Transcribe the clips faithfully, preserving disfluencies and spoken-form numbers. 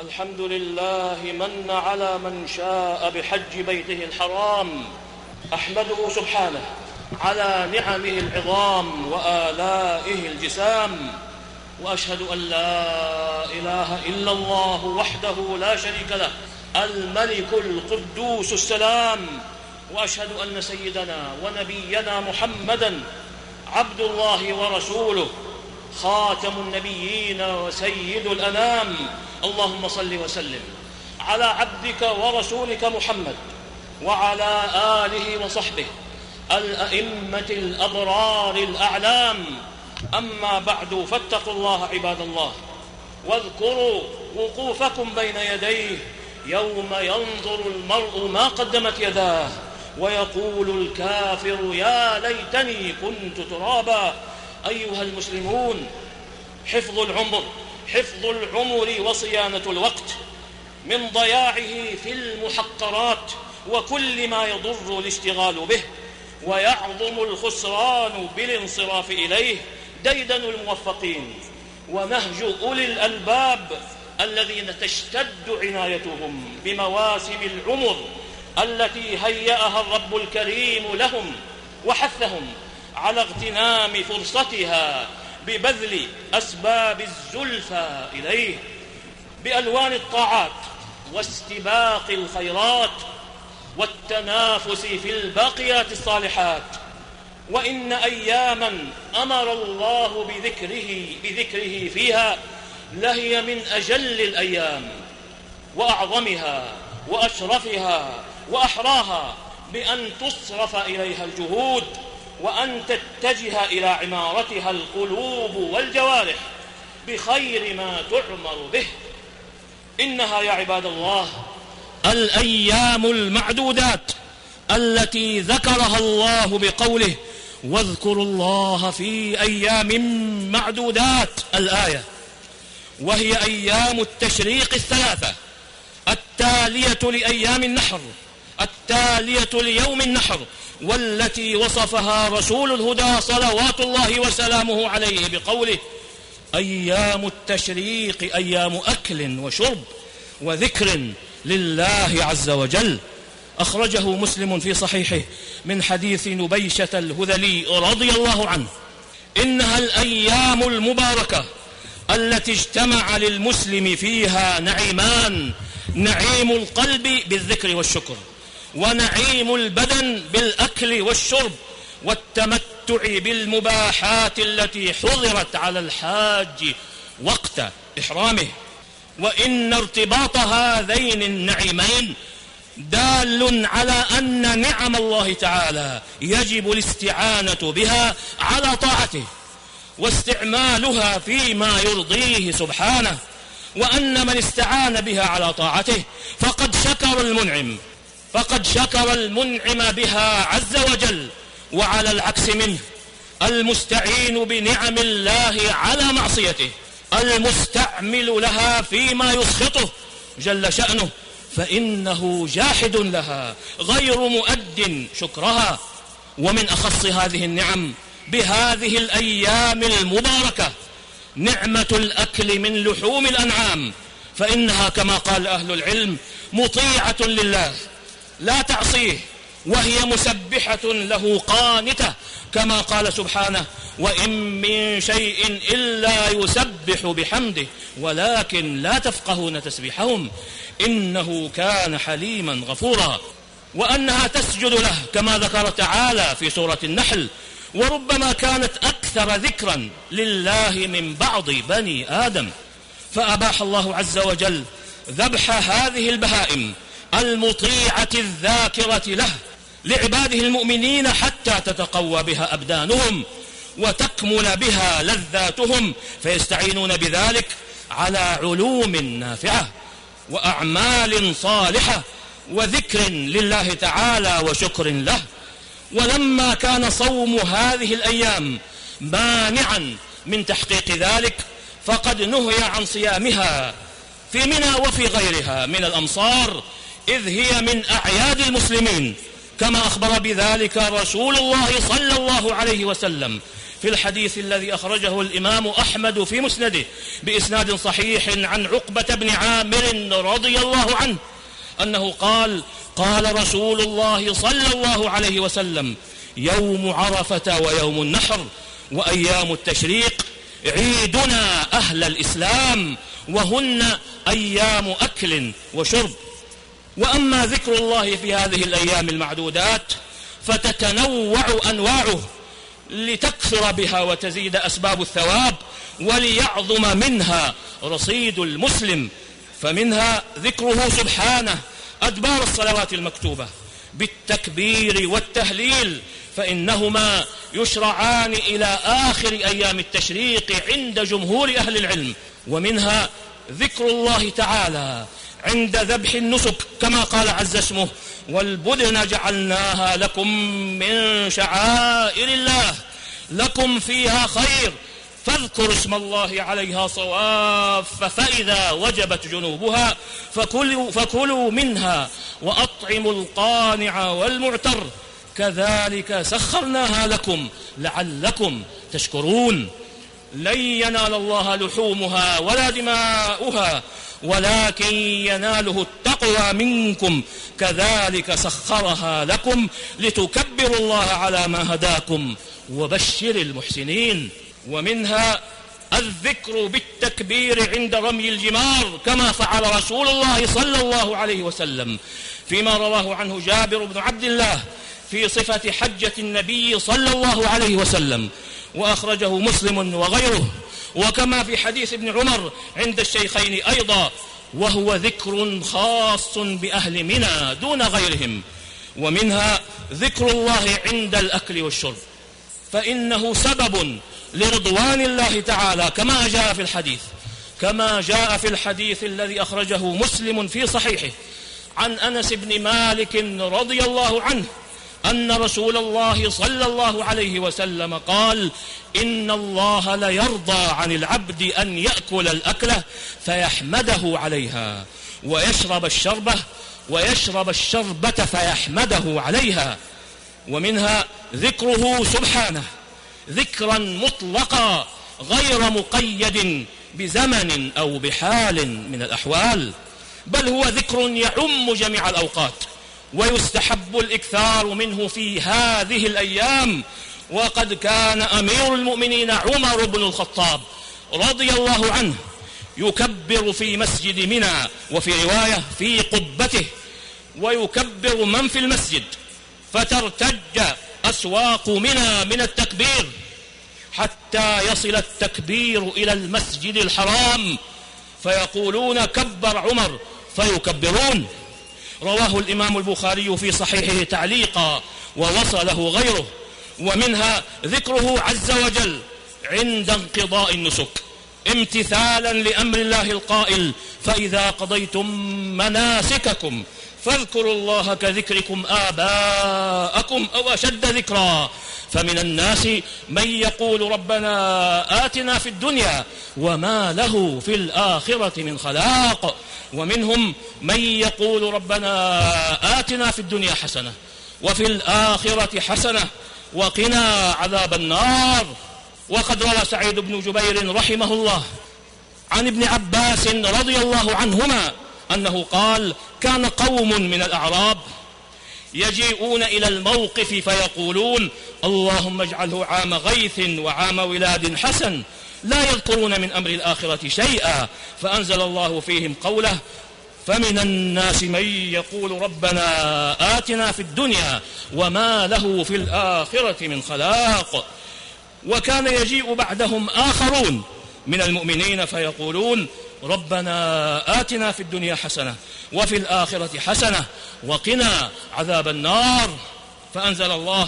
الحمد لله من على من شاء بحج بيته الحرام. أحمده سبحانه على نعمه العظام وآلائه الجسام، وأشهد أن لا إله إلا الله وحده لا شريك له الملك القدوس السلام، وأشهد أن سيدنا ونبينا محمدًا عبد الله ورسوله خاتم النبيين وسيد الأنام. اللهم صل وسلم على عبدك ورسولك محمد وعلى آله وصحبه الأئمة الأبرار الأعلام. أما بعد، فاتقوا الله عباد الله، واذكروا وقوفكم بين يديه يوم ينظر المرء ما قدمت يداه ويقول الكافر يا ليتني كنت ترابا. أيها المسلمون، حفظ العمر حفظ العمر وصيانة الوقت من ضياعه في المحقرات وكل ما يضر الاشتغال به ويعظم الخسران بالانصراف إليه ديدن الموفقين ونهج أولي الألباب الذين تشتد عنايتهم بمواسم العمر التي هيأها الرب الكريم لهم، وحثهم على اغتنام فرصتها ببذل أسباب الزلفى إليه بألوان الطاعات واستباق الخيرات والتنافس في الباقيات الصالحات. وإن أياماً أمر الله بذكره, بذكره فيها لهي من أجل الأيام وأعظمها وأشرفها وأحراها بأن تصرف إليها الجهود وأن تتجه إلى عمارتها القلوب والجوارح بخير ما تعمر به. إنها يا عباد الله الأيام المعدودات التي ذكرها الله بقوله واذكروا الله في أيام معدودات الآية، وهي أيام التشريق الثلاثة التالية لأيام النحر التالية ليوم النحر، والتي وصفها رسول الهدى صلوات الله وسلامه عليه بقوله أيام التشريق أيام أكل وشرب وذكر لله عز وجل. أخرجه مسلم في صحيحه من حديث نبيشة الهذلي رضي الله عنه. إنها الأيام المباركة التي اجتمع للمسلم فيها نعيمان: نعيم القلب بالذكر والشكر، ونعيم البدن بالأكل والشرب والتمتع بالمباحات التي حظرت على الحاج وقت إحرامه. وإن ارتباط هذين النعيمين دال على أن نعم الله تعالى يجب الاستعانة بها على طاعته واستعمالها فيما يرضيه سبحانه، وأن من استعان بها على طاعته فقد شكر المنعم فقد شكر المنعم بها عز وجل. وعلى العكس منه المستعين بنعم الله على معصيته المستعمل لها فيما يسخطه جل شأنه فإنه جاحد لها غير مؤد شكرها. ومن أخص هذه النعم بهذه الأيام المباركة نعمة الأكل من لحوم الأنعام، فإنها كما قال أهل العلم مطيعة لله لا تعصيه، وهي مسبحة له قانتة، كما قال سبحانه وإن من شيء إلا يسبح بحمده ولكن لا تفقهون تسبيحهم إنه كان حليما غفورا. وأنها تسجد له كما ذكر تعالى في سورة النحل: وربما كانت أكثر ذكرا لله من بعض بني آدم. فأباح الله عز وجل ذبح هذه البهائم المطيعة الذاكرة له لعباده المؤمنين حتى تتقوى بها أبدانهم وتكمل بها لذاتهم، فيستعينون بذلك على علوم نافعة وأعمال صالحة وذكر لله تعالى وشكر له. ولما كان صوم هذه الأيام مانعا من تحقيق ذلك فقد نهي عن صيامها في منى وفي غيرها من الأمصار، إذ هي من أعياد المسلمين كما أخبر بذلك رسول الله صلى الله عليه وسلم في الحديث الذي أخرجه الإمام أحمد في مسنده بإسناد صحيح عن عقبة بن عامر رضي الله عنه أنه قال: قال رسول الله صلى الله عليه وسلم: يوم عرفة ويوم النحر وأيام التشريق عيدنا أهل الإسلام، وهن أيام أكل وشرب. وأما ذكر الله في هذه الأيام المعدودات فتتنوع أنواعه لتكثر بها وتزيد أسباب الثواب وليعظم منها رصيد المسلم. فمنها ذكره سبحانه أدبار الصلوات المكتوبة بالتكبير والتهليل، فإنهما يشرعان إلى آخر أيام التشريق عند جمهور أهل العلم. ومنها ذكر الله تعالى عند ذبح النسك كما قال عز اسمه: والبدن جعلناها لكم من شعائر الله لكم فيها خير فاذكروا اسم الله عليها صواف فإذا وجبت جنوبها فكلوا, فكلوا منها وأطعموا القانع والمعتر كذلك سخرناها لكم لعلكم تشكرون. لن ينال الله لحومها ولا دماؤها ولكن يناله التقوى منكم كذلك سخرها لكم لتكبروا الله على ما هداكم وبشر المحسنين. ومنها الذكر بالتكبير عند رمي الجمار كما فعل رسول الله صلى الله عليه وسلم فيما رواه عنه جابر بن عبد الله في صفة حجة النبي صلى الله عليه وسلم، وأخرجه مسلم وغيره، وكما في حديث ابن عمر عند الشيخين أيضا، وهو ذكر خاص بأهل منى دون غيرهم. ومنها ذكر الله عند الأكل والشرب، فإنه سبب لرضوان الله تعالى كما جاء في الحديث كما جاء في الحديث الذي أخرجه مسلم في صحيحه عن أنس بن مالك رضي الله عنه أن رسول الله صلى الله عليه وسلم قال: إن الله ليرضى عن العبد أن يأكل الأكلة فيحمده عليها ويشرب الشربة ويشرب الشربة فيحمده عليها. ومنها ذكره سبحانه ذكرا مطلقا غير مقيد بزمن أو بحال من الأحوال، بل هو ذكر يعم جميع الأوقات، ويستحب الإكثار منه في هذه الأيام. وقد كان أمير المؤمنين عمر بن الخطاب رضي الله عنه يكبر في مسجد منى، وفي رواية في قبته، ويكبر من في المسجد فترتج أسواق منى من التكبير حتى يصل التكبير إلى المسجد الحرام فيقولون: كبر عمر، فيكبرون. رواه الإمام البخاري في صحيحه تعليقا ووصله غيره. ومنها ذكره عز وجل عند انقضاء النسك امتثالا لأمر الله القائل: فإذا قضيتم مناسككم فاذكروا الله كذكركم آباءكم أو أشد ذكرا. فمن الناس من يقول ربنا آتنا في الدنيا وما له في الآخرة من خلاق، ومنهم من يقول ربنا آتنا في الدنيا حسنة وفي الآخرة حسنة وقنا عذاب النار. وقد روى سعيد بن جبير رحمه الله عن ابن عباس رضي الله عنهما أنه قال: كان قوم من الأعراب يجيئون إلى الموقف فيقولون: اللهم اجعله عام غيث وعام ولاد حسن، لا يذكرون من أمر الآخرة شيئا، فأنزل الله فيهم قوله: فمن الناس من يقول ربنا آتنا في الدنيا وما له في الآخرة من خلاق. وكان يجيء بعدهم آخرون من المؤمنين فيقولون: ربنا آتنا في الدنيا حسنة وفي الآخرة حسنة وقنا عذاب النار، فأنزل الله: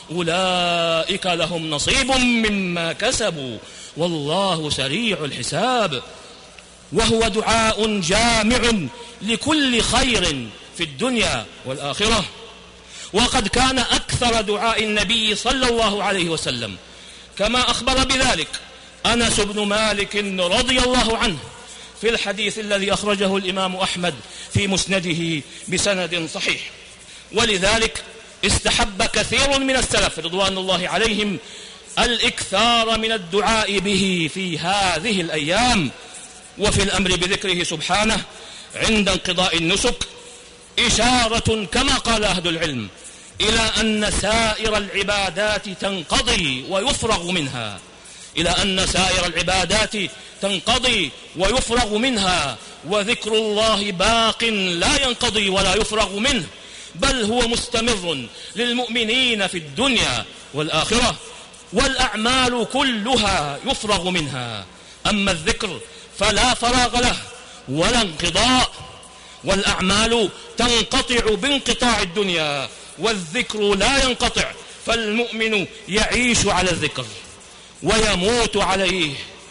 أولئك لهم نصيب مما كسبوا والله سريع الحساب. وهو دعاء جامع لكل خير في الدنيا والآخرة. وقد كان أكثر دعاء النبي صلى الله عليه وسلم كما أخبر بذلك أنس بن مالك رضي الله عنه في الحديث الذي أخرجه الإمام أحمد في مسنده بسند صحيح. ولذلك استحب كثير من السلف رضوان الله عليهم الإكثار من الدعاء به في هذه الأيام، وفي الأمر بذكره سبحانه عند انقضاء النسك إشارة كما قال أهل العلم إلى أن سائر العبادات تنقضي ويفرغ منها إلى أن سائر العبادات تنقضي ويفرغ منها وذكر الله باق لا ينقضي ولا يفرغ منه، بل هو مستمر للمؤمنين في الدنيا والآخرة، والأعمال كلها يفرغ منها. أما الذكر فلا فراغ له ولا انقضاء، والأعمال تنقطع بانقطاع الدنيا والذكر لا ينقطع، فالمؤمن يعيش على الذكر ويموت عليه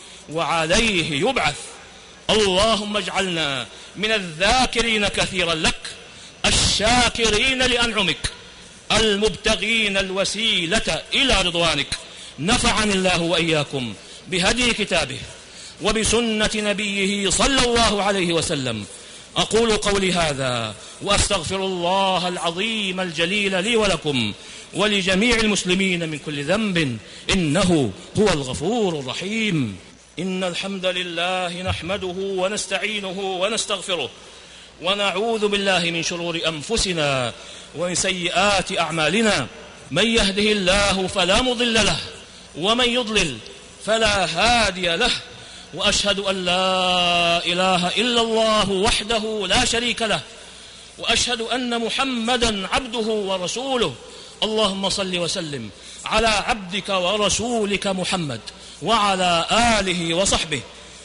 وعليه يبعث. اللهم اجعلنا من الذاكرين كثيرا لك الشاكرين لأنعمك المبتغين الوسيلة إلى رضوانك. نفعني الله وإياكم بهدي كتابه وبسنة نبيه صلى الله عليه وسلم. أقول قولي هذا وأستغفر الله العظيم الجليل لي ولكم ولجميع المسلمين من كل ذنب، إنه هو الغفور الرحيم. إن الحمد لله نحمده ونستعينه ونستغفره ونعوذ بالله من شرور أنفسنا ومن سيئات أعمالنا، من يهده الله فلا مضل له ومن يضلل فلا هادي له، وأشهد أن لا إله إلا الله وحده لا شريك له، وأشهد أن محمدا عبده ورسوله. اللهم صل وسلم على عبدك ورسولك محمد وعلى آله وصحبه.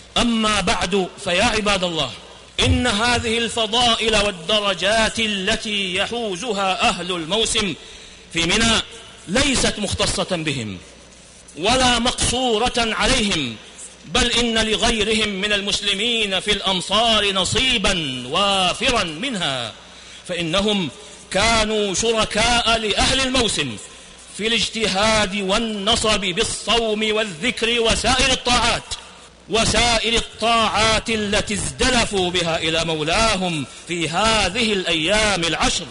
أما بعد، فيا عباد الله، إن هذه الفضائل والدرجات التي يحوزها أهل الموسم في منى ليست مختصة بهم ولا مقصورة عليهم، بل إن لغيرهم من المسلمين في الأمصار نصيبا وافرا منها، فإنهم كانوا شركاء لأهل الموسم في الاجتهاد والنصب بالصوم والذكر وسائر الطاعات وسائر الطاعات التي ازدلفوا بها إلى مولاهم في هذه الأيام العشر،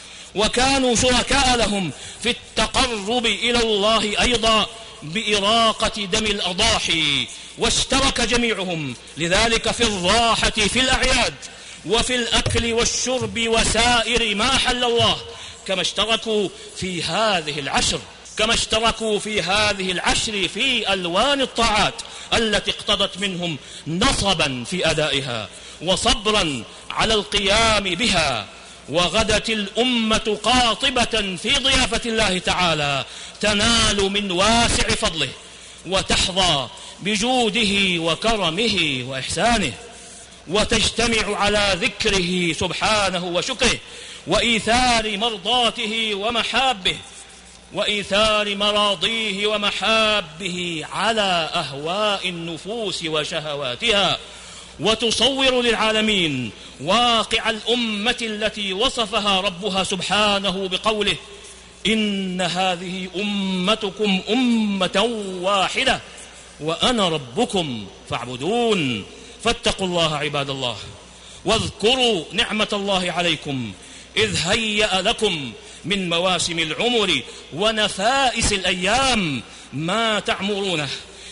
وكانوا شركاء لهم في التقرب إلى الله أيضا بإراقة دم الأضاحي، واشترك جميعهم لذلك في الراحة في الأعياد وفي الأكل والشرب وسائر ما حل الله، كما اشتركوا في هذه العشر كما اشتركوا في هذه العشر في ألوان الطاعات التي اقتضت منهم نصبا في أدائها وصبرا على القيام بها. وغدت الأمة قاطبة في ضيافة الله تعالى تنال من واسع فضله وتحظى بجوده وكرمه وإحسانه، وتجتمع على ذكره سبحانه وشكره وإيثار مرضاته ومحابه وإيثار مراضيه ومحابه على أهواء النفوس وشهواتها، وتصور للعالمين واقع الأمة التي وصفها ربها سبحانه بقوله: إن هذه أمتكم أمة واحدة وأنا ربكم فاعبدون. فاتقوا الله عباد الله، واذكروا نعمة الله عليكم إذ هيأ لكم من مواسم العمر ونفائس الأيام ما تعمرونه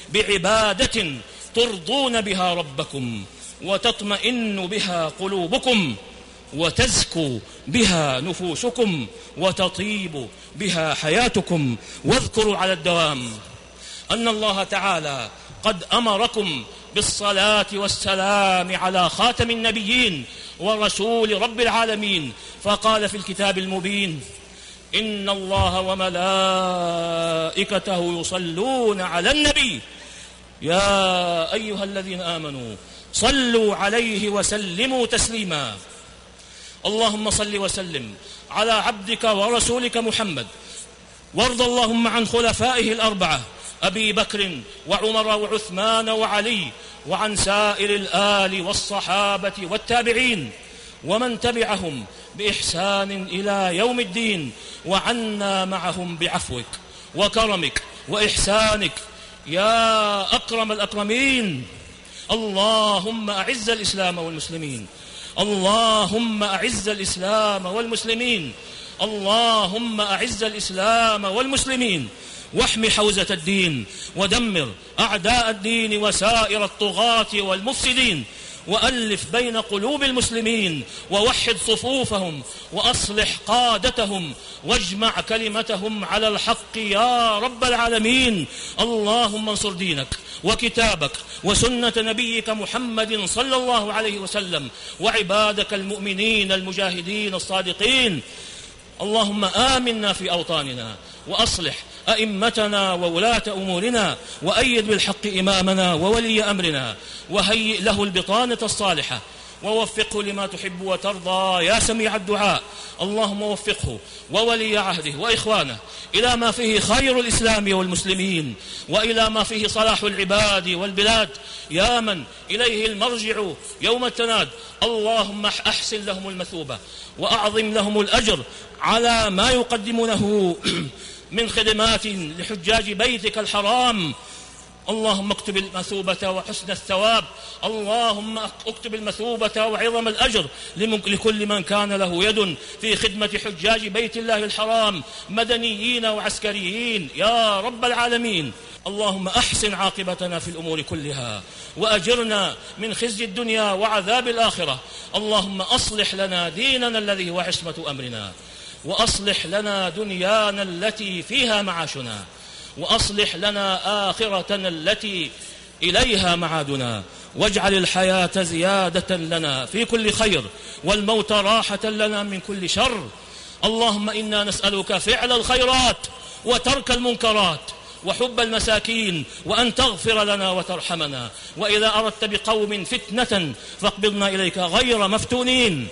بعبادة ترضون بها ربكم وتطمئن بها قلوبكم وتزكو بها نفوسكم وتطيب بها حياتكم. واذكروا على الدوام أن الله تعالى قد أمركم بالصلاة والسلام على خاتم النبيين ورسول رب العالمين، فقال في الكتاب المبين: إن الله وملائكته يصلون على النبي يا أيها الذين آمنوا صلوا عليه وسلموا تسليما. اللهم صل وسلم على عبدك ورسولك محمد، وارض اللهم عن خلفائه الأربعة أبي بكر وعمر وعثمان وعلي، وعن سائر الآل والصحابة والتابعين ومن تبعهم بإحسان إلى يوم الدين، وعنا معهم بعفوك وكرمك وإحسانك يا أكرم الأكرمين. اللهم أعز الإسلام والمسلمين اللهم أعز الإسلام والمسلمين اللهم أعز الإسلام والمسلمين واحم حوزة الدين ودمر أعداء الدين وسائر الطغاة والمفسدين، وألف بين قلوب المسلمين ووحد صفوفهم وأصلح قادتهم واجمع كلمتهم على الحق يا رب العالمين. اللهم انصر دينك وكتابك وسنة نبيك محمد صلى الله عليه وسلم وعبادك المؤمنين المجاهدين الصادقين. اللهم آمنا في أوطاننا وأصلح أئمتنا وولاة أمورنا وأيد بالحق إمامنا وولي أمرنا وهيئ له البطانة الصالحة ووفقه لما تحب وترضى يا سميع الدعاء. اللهم وفقه وولي عهده وإخوانه إلى ما فيه خير الإسلام والمسلمين وإلى ما فيه صلاح العباد والبلاد يا من إليه المرجع يوم التناد. اللهم أحسن لهم المثوبة وأعظم لهم الأجر على ما يقدمونه من خدمات لحجاج بيتك الحرام. اللهم اكتب المثوبة وحسن الثواب. اللهم اكتب المثوبة وعظم الأجر لكل من كان له يد في خدمة حجاج بيت الله الحرام مدنيين وعسكريين يا رب العالمين. اللهم أحسن عاقبتنا في الأمور كلها وأجرنا من خزي الدنيا وعذاب الآخرة. اللهم أصلح لنا ديننا الذي هو عصمة أمرنا، وأصلح لنا دنيانا التي فيها معاشنا، وأصلح لنا آخرتنا التي إليها معادنا، واجعل الحياة زيادة لنا في كل خير والموت راحة لنا من كل شر. اللهم إنا نسألك فعل الخيرات وترك المنكرات وحب المساكين وأن تغفر لنا وترحمنا، وإذا أردت بقوم فتنة فاقبضنا إليك غير مفتونين.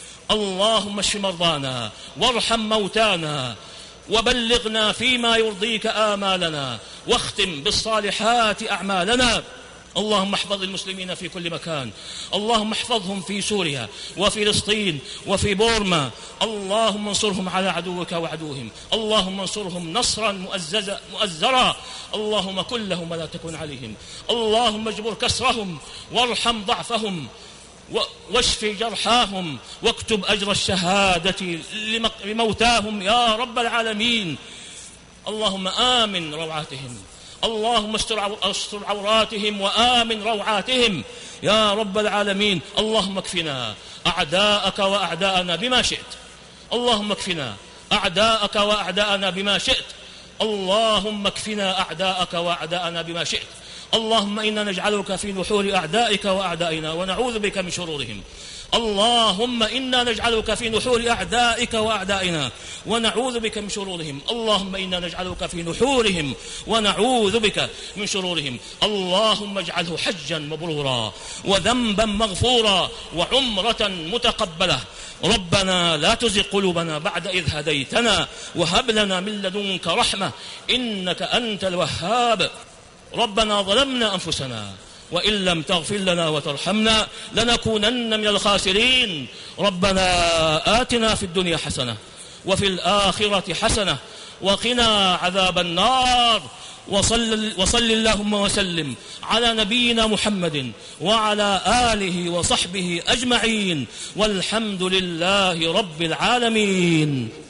اللهم اشف مرضانا وارحم موتانا وبلغنا فيما يرضيك آمالنا واختم بالصالحات أعمالنا. اللهم احفظ المسلمين في كل مكان، اللهم احفظهم في سوريا وفي فلسطين وفي بورما. اللهم انصرهم على عدوك وعدوهم، اللهم انصرهم نصرا مؤززا مؤزرا. اللهم كن لهم ولا تكن عليهم، اللهم اجبر كسرهم وارحم ضعفهم واشف جرحاهم واكتب أجر الشهادة لموتاهم يا رب العالمين. اللهم آمن روعاتهم، اللهم استر عوراتهم وآمن روعاتهم يا رب العالمين. اللهم اكفنا أعداءك وأعداءنا بما شئت، اللهم اكفنا أعداءك وأعداءنا بما شئت، اللهم اكفنا أعداءك وأعداءنا بما شئت. اللهم إنا نجعلك في نحور أعدائك وأعدائنا ونعوذ بك من شرورهم. اللهم إنا نجعلك في نحور أعدائك وأعدائنا ونعوذ بك من شرورهم. اللهم إنا نجعلك في نحورهم ونعوذ بك من شرورهم. اللهم اجعله حجا مبرورا وذنبا مغفورا وعمرة متقبلة. ربنا لا تزغ قلوبنا بعد إذ هديتنا وهب لنا من لدنك رحمة إنك أنت الوهاب. ربنا ظلمنا أنفسنا وإن لم تغفر لنا وترحمنا لنكونن من الخاسرين. ربنا آتنا في الدنيا حسنة وفي الآخرة حسنة وقنا عذاب النار. وصل, وصل اللهم وسلم على نبينا محمد وعلى آله وصحبه أجمعين والحمد لله رب العالمين.